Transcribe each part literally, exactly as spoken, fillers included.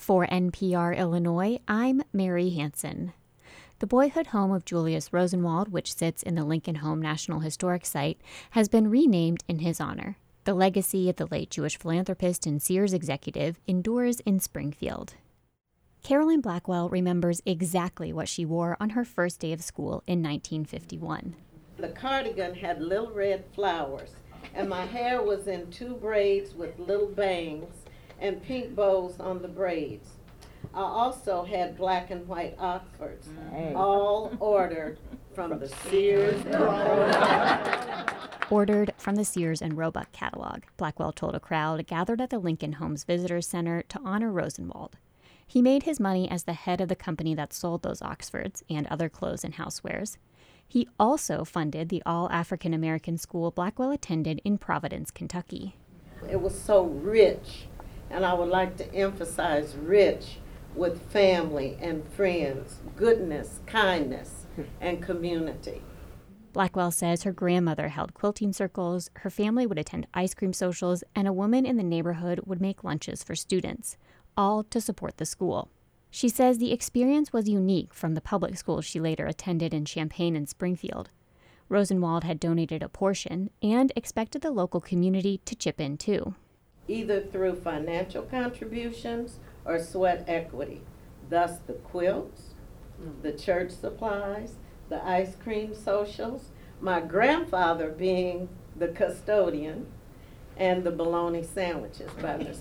For N P R Illinois, I'm Mary Hansen. The boyhood home of Julius Rosenwald, which sits in the Lincoln Home National Historic Site, has been renamed in his honor. The legacy of the late Jewish philanthropist and Sears executive endures in Springfield. Carolyn Blackwell remembers exactly what she wore on her first day of school in nineteen fifty-one. The cardigan had little red flowers, and my hair was in two braids with little bangs and pink bows on the braids. I also had black and white Oxfords, hey. all ordered from the Sears and Roebuck. Ordered from the Sears and Roebuck catalog, Blackwell told a crowd gathered at the Lincoln Homes Visitors Center to honor Rosenwald. He made his money as the head of the company that sold those Oxfords and other clothes and housewares. He also funded the all-African-American school Blackwell attended in Providence, Kentucky. It was so rich, and I would like to emphasize rich, with family and friends, goodness, kindness, and community. Blackwell says her grandmother held quilting circles, her family would attend ice cream socials, and a woman in the neighborhood would make lunches for students, all to support the school. She says the experience was unique from the public schools she later attended in Champaign and Springfield. Rosenwald had donated a portion and expected the local community to chip in too. Either through financial contributions or sweat equity, thus the quilts, the church supplies, the ice cream socials, my grandfather being the custodian, and the bologna sandwiches by Miss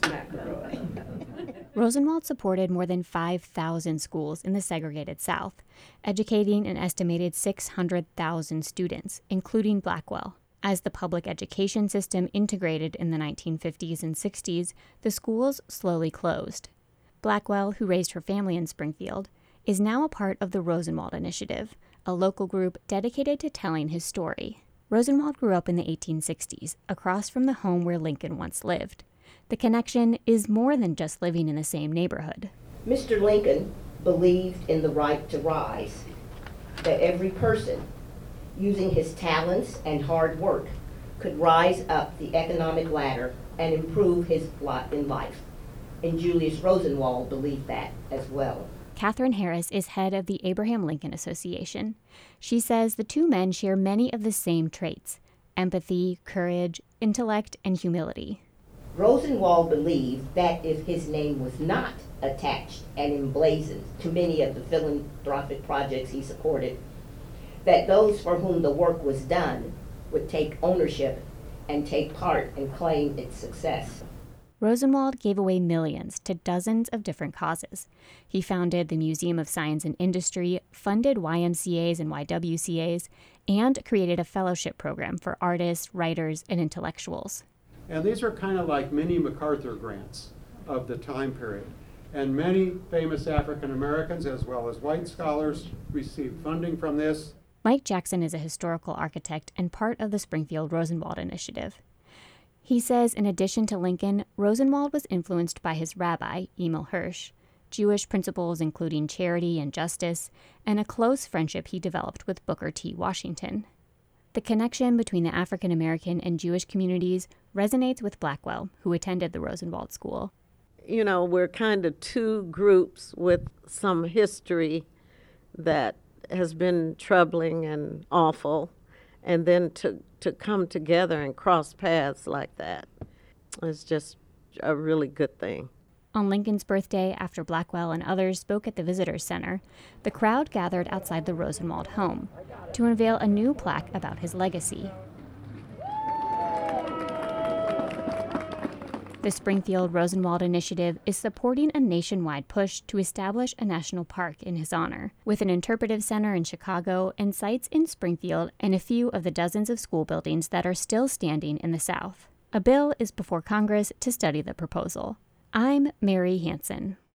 McElroy. Rosenwald supported more than five thousand schools in the segregated South, educating an estimated six hundred thousand students, including Blackwell. As the public education system integrated in the nineteen fifties and sixties, the schools slowly closed. Blackwell, who raised her family in Springfield, is now a part of the Rosenwald Initiative, a local group dedicated to telling his story. Rosenwald grew up in the eighteen sixties, across from the home where Lincoln once lived. The connection is more than just living in the same neighborhood. Mister Lincoln believed in the right to rise, that every person, using his talents and hard work, could rise up the economic ladder and improve his lot in life. And Julius Rosenwald believed that as well. Catherine Harris is head of the Abraham Lincoln Association. She says the two men share many of the same traits: empathy, courage, intellect, and humility. Rosenwald believed that if his name was not attached and emblazoned to many of the philanthropic projects he supported, that those for whom the work was done would take ownership and take part and claim its success. Rosenwald gave away millions to dozens of different causes. He founded the Museum of Science and Industry, funded Y M C As and Y W C As, and created a fellowship program for artists, writers, and intellectuals. And these are kind of like mini MacArthur grants of the time period. And many famous African Americans, as well as white scholars, received funding from this. Mike Jackson is a historical architect and part of the Springfield Rosenwald Initiative. He says in addition to Lincoln, Rosenwald was influenced by his rabbi, Emil Hirsch, Jewish principles including charity and justice, and a close friendship he developed with Booker T. Washington. The connection between the African American and Jewish communities resonates with Blackwell, who attended the Rosenwald School. You know, we're kind of two groups with some history that has been troubling and awful, and then to, to come together and cross paths like that is just a really good thing. On Lincoln's birthday, after Blackwell and others spoke at the Visitors Center, the crowd gathered outside the Rosenwald home to unveil a new plaque about his legacy. The Springfield Rosenwald Initiative is supporting a nationwide push to establish a national park in his honor, with an interpretive center in Chicago and sites in Springfield and a few of the dozens of school buildings that are still standing in the South. A bill is before Congress to study the proposal. I'm Mary Hansen.